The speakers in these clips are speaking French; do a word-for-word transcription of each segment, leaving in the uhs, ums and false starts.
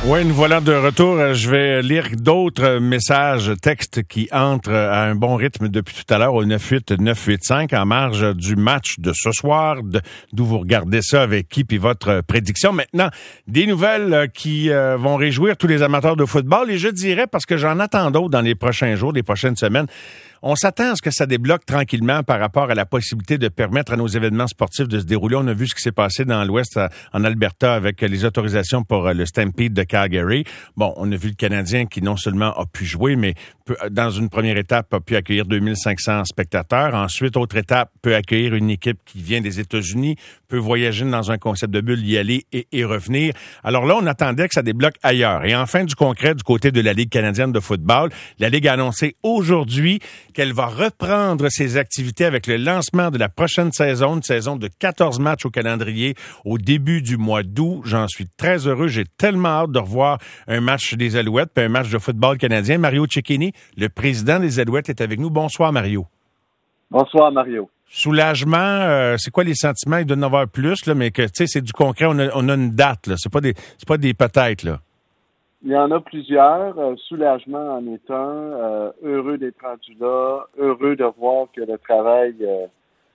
Oui, nous voilà de retour. Je vais lire d'autres messages, textes qui entrent à un bon rythme depuis tout à l'heure au neuf huit neuf huit cinq en marge du match de ce soir, de, d'où vous regardez ça avec qui puis votre prédiction. Maintenant, des nouvelles qui euh, vont réjouir tous les amateurs de football et je dirais, parce que j'en attends d'autres dans les prochains jours, les prochaines semaines, on s'attend à ce que ça débloque tranquillement par rapport à la possibilité de permettre à nos événements sportifs de se dérouler. On a vu ce qui s'est passé dans l'Ouest, en Alberta, avec les autorisations pour le Stampede de Calgary. Bon, on a vu le Canadien qui non seulement a pu jouer, mais peut, dans une première étape, a pu accueillir deux mille cinq cents spectateurs. Ensuite, autre étape, peut accueillir une équipe qui vient des États-Unis, peut voyager dans un concept de bulle, y aller et, et revenir. Alors là, on attendait que ça débloque ailleurs. Et enfin, du concret, du côté de la Ligue canadienne de football, la Ligue a annoncé aujourd'hui qu'elle va reprendre ses activités avec le lancement de la prochaine saison, une saison de quatorze matchs au calendrier au début du mois d'août. J'en suis très heureux. J'ai tellement hâte de revoir un match des Alouettes puis un match de football canadien. Mario Cecchini, le président des Alouettes, est avec nous. Bonsoir, Mario. Bonsoir, Mario. Soulagement, euh, c'est quoi les sentiments? Il doit y en avoir plus, là, mais que, tu sais, c'est du concret. On a, on a une date, là. C'est pas des, c'est pas des peut-être, là. Il y en a plusieurs. Euh, soulagement en est un. Euh, heureux d'être rendu là. Heureux de voir que le travail euh,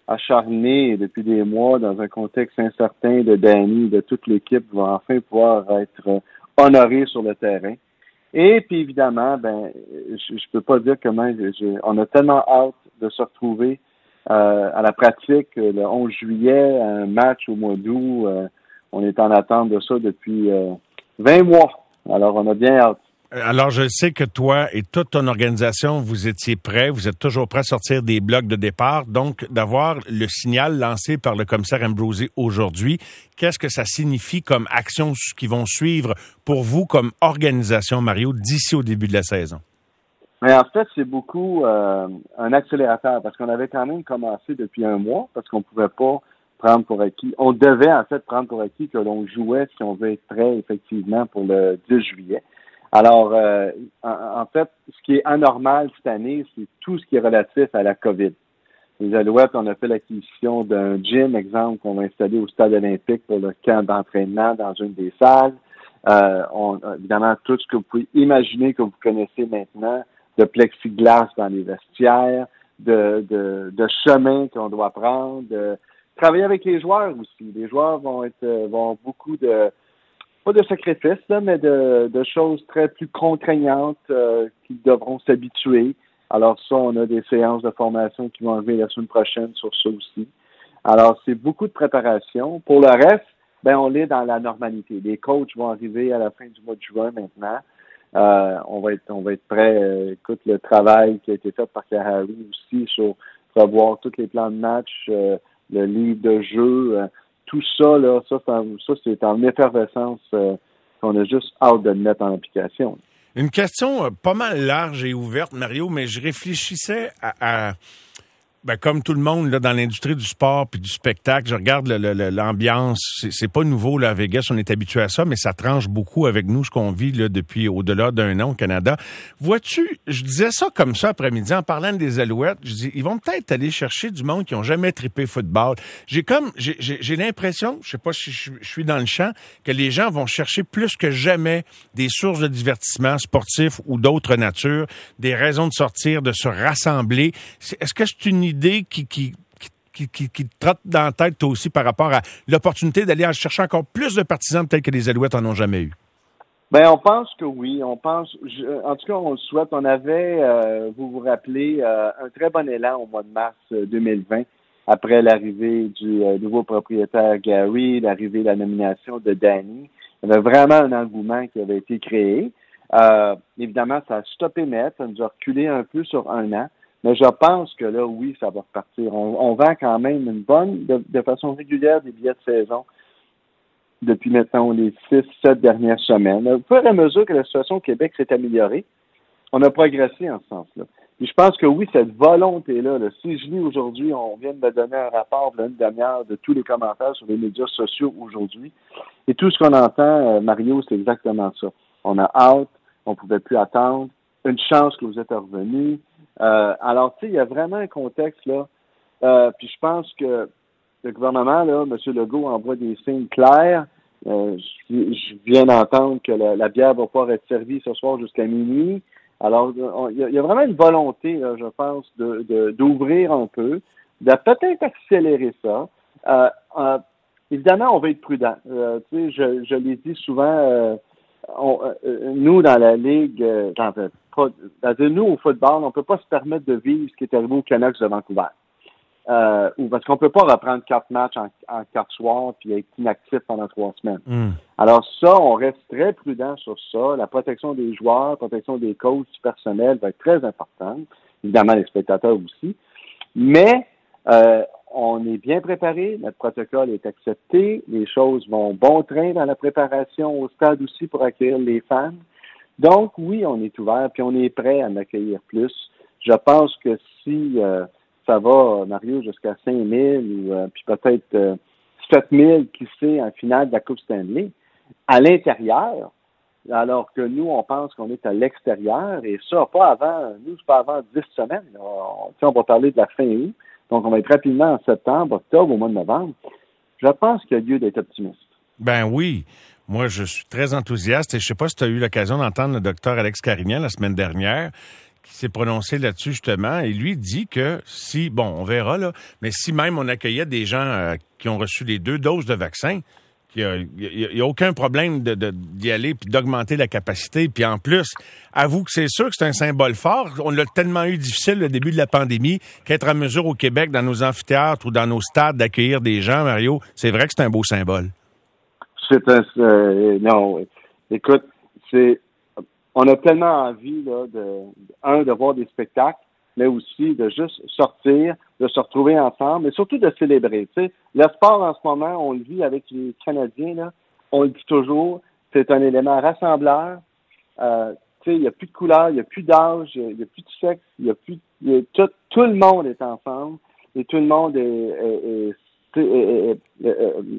acharné depuis des mois dans un contexte incertain de Danny, de toute l'équipe, va enfin pouvoir être euh, honoré sur le terrain. Et puis évidemment, ben, je, je peux pas dire comment j'ai, on a tellement hâte de se retrouver euh, à la pratique le onze juillet, un match au mois d'août. Euh, on est en attente de ça depuis euh, vingt mois. Alors, on a bien hâte. Alors, je sais que toi et toute ton organisation, vous étiez prêts, vous êtes toujours prêts à sortir des blocs de départ. Donc, d'avoir le signal lancé par le commissaire Ambrosie aujourd'hui, qu'est-ce que ça signifie comme actions qui vont suivre pour vous comme organisation, Mario, d'ici au début de la saison? Mais en fait, c'est beaucoup euh, un accélérateur parce qu'on avait quand même commencé depuis un mois parce qu'on pouvait pas prendre pour acquis. On devait en fait prendre pour acquis que l'on jouait si on veut être prêt effectivement pour le dix juillet. Alors, euh, en, en fait, ce qui est anormal cette année, c'est tout ce qui est relatif à la COVID. Les Alouettes, on a fait l'acquisition d'un gym, exemple, qu'on va installer au stade olympique pour le camp d'entraînement dans une des salles. Euh, on, évidemment, tout ce que vous pouvez imaginer que vous connaissez maintenant, de plexiglas dans les vestiaires, de, de, de chemin qu'on doit prendre, de travailler avec les joueurs aussi. Les joueurs vont être vont avoir beaucoup de pas de sacrifices, là, mais de, de choses très plus contraignantes euh, qui devront s'habituer. Alors ça, on a des séances de formation qui vont arriver la semaine prochaine sur ça aussi. Alors, c'est beaucoup de préparation. Pour le reste, ben on est dans la normalité. Les coachs vont arriver à la fin du mois de juin maintenant. Euh, on va être on va être prêt. Euh, écoute, le travail qui a été fait par Harry aussi sur revoir tous les plans de match, euh, le livre de jeu, euh, tout ça, là, ça, ça, ça c'est en effervescence euh, qu'on a juste hâte de le mettre en application. Une question euh, pas mal large et ouverte, Mario, mais je réfléchissais à... à... Ben, comme tout le monde là dans l'industrie du sport puis du spectacle, je regarde le, le, l'ambiance. C'est, c'est pas nouveau là à Vegas, on est habitué à ça, mais ça tranche beaucoup avec nous ce qu'on vit là depuis au-delà d'un an au Canada. Vois-tu, je disais ça comme ça après-midi en parlant des Alouettes. Je dis, ils vont peut-être aller chercher du monde qui ont jamais trippé football. J'ai comme, j'ai, j'ai, j'ai l'impression, je sais pas si je, je suis dans le champ, que les gens vont chercher plus que jamais des sources de divertissement sportif ou d'autres natures, des raisons de sortir, de se rassembler. C'est, est-ce que c'est une idée qui, qui, qui, qui, qui te trotte dans la tête, toi aussi, par rapport à l'opportunité d'aller chercher encore plus de partisans, peut-être que les Alouettes en ont jamais eu? Ben, on pense que oui. On pense, je, en tout cas, on le souhaite. On avait, euh, vous vous rappelez, euh, un très bon élan au mois de mars deux mille vingt, après l'arrivée du euh, nouveau propriétaire Gary, l'arrivée de la nomination de Danny. Il y avait vraiment un engouement qui avait été créé. Euh, évidemment, ça a stoppé net. Ça nous a reculé un peu sur un an. Mais je pense que là, oui, ça va repartir. On, on vend quand même une bonne, de, de façon régulière, des billets de saison depuis maintenant les six, sept dernières semaines. Au fur et à mesure que la situation au Québec s'est améliorée, on a progressé en ce sens-là. Et je pense que oui, cette volonté-là, là, si je lis aujourd'hui, on vient de me donner un rapport de l'année dernière de tous les commentaires sur les médias sociaux aujourd'hui, et tout ce qu'on entend, Mario, c'est exactement ça. On a hâte, on ne pouvait plus attendre, une chance que vous êtes revenus. Euh, alors, tu sais, il y a vraiment un contexte, là. Euh, puis je pense que le gouvernement, là, M. Legault envoie des signes clairs Euh, je, je viens d'entendre que la, la bière va pouvoir être servie ce soir jusqu'à minuit. Alors, il y, y a vraiment une volonté, là, je pense, de, de, d'ouvrir un peu, de peut-être accélérer ça. Euh, euh, évidemment, on va être prudent. Euh, tu sais, je, je l'ai dit souvent, euh, on, euh, nous, dans la Ligue, euh, dans, pas, dans, nous, au football, on peut pas se permettre de vivre ce qui est arrivé aux Canucks de Vancouver. Euh, ou parce qu'on peut pas reprendre quatre matchs en, en quatre soirs puis être inactif pendant trois semaines. Mm. Alors ça, on reste très prudent sur ça. La protection des joueurs, la protection des coachs, du personnel va être très importante. Évidemment, les spectateurs aussi. Mais euh, on est bien préparé, notre protocole est accepté, les choses vont bon train dans la préparation au stade aussi pour accueillir les fans. Donc oui, on est ouvert puis on est prêt à en accueillir plus. Je pense que si euh, ça va, Mario, jusqu'à cinq mille ou euh, puis peut-être euh, sept mille, qui sait, en finale de la Coupe Stanley, à l'intérieur, alors que nous, on pense qu'on est à l'extérieur, et ça, pas avant, nous, c'est pas avant dix semaines. On, on va parler de la fin août, donc on va être rapidement en septembre, octobre, au mois de novembre. Je pense qu'il y a lieu d'être optimiste. Ben oui. Moi, je suis très enthousiaste, et je sais pas si tu as eu l'occasion d'entendre le docteur Alex Carignan la semaine dernière, qui s'est prononcé là-dessus, justement, et lui dit que si, bon, on verra, là, mais si même on accueillait des gens euh, qui ont reçu les deux doses de vaccin, il n'y a, a, a aucun problème de, de, d'y aller puis d'augmenter la capacité. Puis en plus, avoue que c'est sûr que c'est un symbole fort. On l'a tellement eu difficile le début de la pandémie qu'être à mesure au Québec, dans nos amphithéâtres ou dans nos stades, d'accueillir des gens, Mario, c'est vrai que c'est un beau symbole. C'est un... Euh, non, écoute, c'est... On a tellement envie, là, de, un, de voir des spectacles, mais aussi de juste sortir, de se retrouver ensemble, mais surtout de célébrer. Tu sais, le sport en ce moment, on le vit avec les Canadiens, là, on le dit toujours, c'est un élément rassembleur. Euh, tu sais, il n'y a plus de couleur, il n'y a plus d'âge, il n'y a, a plus de sexe, il y a plus, il y a, tout, tout le monde est ensemble et tout le monde est, est, est, est, est,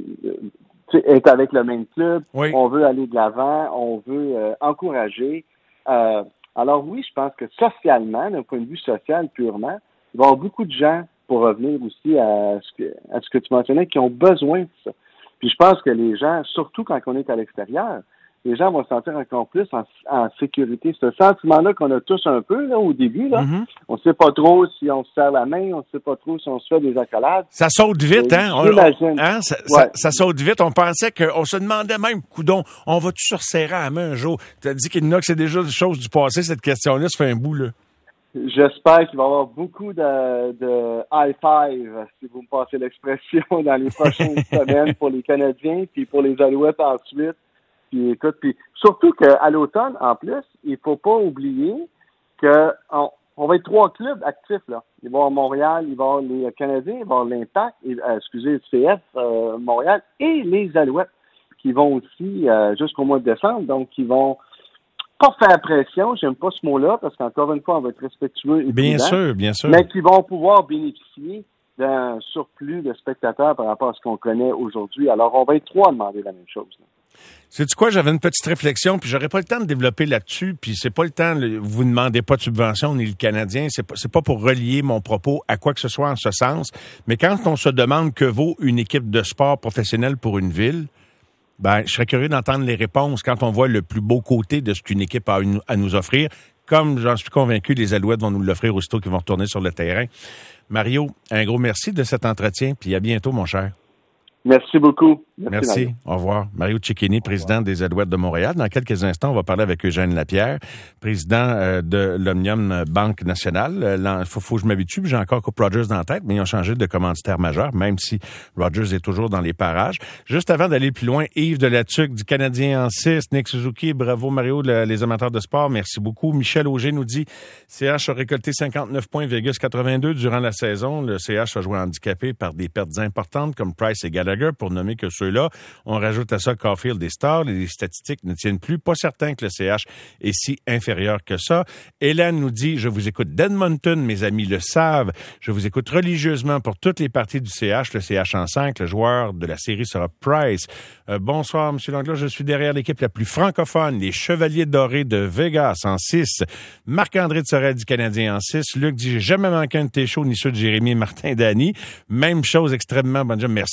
est, est avec le même club. Oui. On veut aller de l'avant, on veut euh, encourager. Euh, alors oui, je pense que socialement, d'un point de vue social purement, il va y avoir beaucoup de gens, pour revenir aussi à ce que, à ce que tu mentionnais, qui ont besoin de ça. Puis je pense que les gens, surtout quand on est à l'extérieur, les gens vont se sentir encore plus en, en sécurité. Ce sentiment-là qu'on a tous un peu là au début, là, mm-hmm. on ne sait pas trop si on se serre la main, on ne sait pas trop si on se fait des accolades. Ça saute vite, hein? On, on, hein? Ça, ouais. ça, ça saute vite. On pensait qu'on se demandait même, coudon, on va-tu se resserrer à la main un jour? Tu as dit qu'il y en a que c'est déjà des choses du passé, cette question-là, ça fait un bout, là. J'espère qu'il va y avoir beaucoup de, de high five, si vous me passez l'expression, dans les prochaines semaines pour les Canadiens, puis pour les Alouettes ensuite. Puis écoute, puis surtout qu'à l'automne, en plus, il faut pas oublier que on, on va être trois clubs actifs, là. Il va y avoir Montréal, il va y avoir les Canadiens, il va y avoir l'Impact, et, euh, excusez, le C F euh, Montréal, et les Alouettes, qui vont aussi euh, jusqu'au mois de décembre, donc qui vont pas faire pression, j'aime pas ce mot-là, parce qu'encore une fois, on va être respectueux et bien prudent, sûr, bien sûr, mais qui vont pouvoir bénéficier d'un surplus de spectateurs par rapport à ce qu'on connaît aujourd'hui. Alors, on va être trois à demander la même chose, là. Sais-tu quoi? J'avais une petite réflexion, puis j'aurais pas le temps de développer là-dessus, puis c'est pas le temps, vous ne demandez pas de subvention, ni le Canadien, c'est pas, c'est pas pour relier mon propos à quoi que ce soit en ce sens, mais quand on se demande que vaut une équipe de sport professionnelle pour une ville, ben, je serais curieux d'entendre les réponses quand on voit le plus beau côté de ce qu'une équipe a à nous offrir. Comme j'en suis convaincu, les Alouettes vont nous l'offrir aussitôt qu'ils vont retourner sur le terrain. Mario, un gros merci de cet entretien, puis à bientôt, mon cher. Merci beaucoup. Merci. Merci. Mario. Au revoir. Mario Cecchini, président des Alouettes de Montréal. Dans quelques instants, on va parler avec Eugène Lapierre, président euh, de l'Omnium Banque Nationale. Il faut, faut que je m'habitue, j'ai encore Coupe Rogers dans la tête, mais ils ont changé de commanditaire majeur, même si Rogers est toujours dans les parages. Juste avant d'aller plus loin, Yves Delatuc du Canadien en six, Nick Suzuki, bravo Mario, le, les amateurs de sport, merci beaucoup. Michel Auger nous dit, C H a récolté cinquante-neuf points, Vegas quatre-vingt-deux durant la saison. Le C H a joué handicapé par des pertes importantes comme Price et Gallagher, pour nommer que ceux-là. On rajoute à ça Caulfield et Starr. Les statistiques ne tiennent plus. Pas certain que le C H est si inférieur que ça. Hélène nous dit, je vous écoute d'Edmonton, mes amis le savent. Je vous écoute religieusement pour toutes les parties du C H. Le C H en cinq, le joueur de la série sera Price. Euh, bonsoir, M. Langlois. Je suis derrière l'équipe la plus francophone, les Chevaliers dorés de Vegas en six. Marc-André de Sorel du Canadien en six. Luc dit, j'ai jamais manqué un de tes shows, ni ceux de Jérémy et Martin Dany. Même chose extrêmement bonne job. Merci, c'est très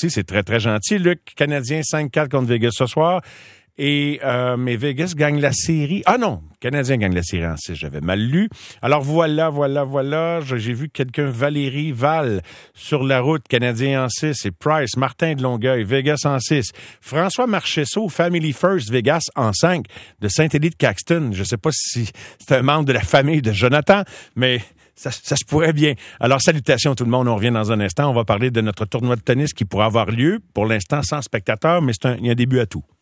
très gentil. Luc, Canadien cinq quatre contre Vegas ce soir. Et euh, mais Vegas gagne la série. Ah non, Canadien gagne la série en six, j'avais mal lu. Alors voilà, voilà, voilà. J'ai vu quelqu'un, Valérie Val, sur la route, Canadien en six, et Price, Martin de Longueuil, Vegas en six. François Marchessault, Family First, Vegas en cinq, de Saint-Élie de Caxton. Je sais pas si c'est un membre de la famille de Jonathan, mais ça, ça se pourrait bien. Alors, salutations tout le monde. On revient dans un instant. On va parler de notre tournoi de tennis qui pourra avoir lieu, pour l'instant sans spectateurs, mais c'est un, il y a un début à tout.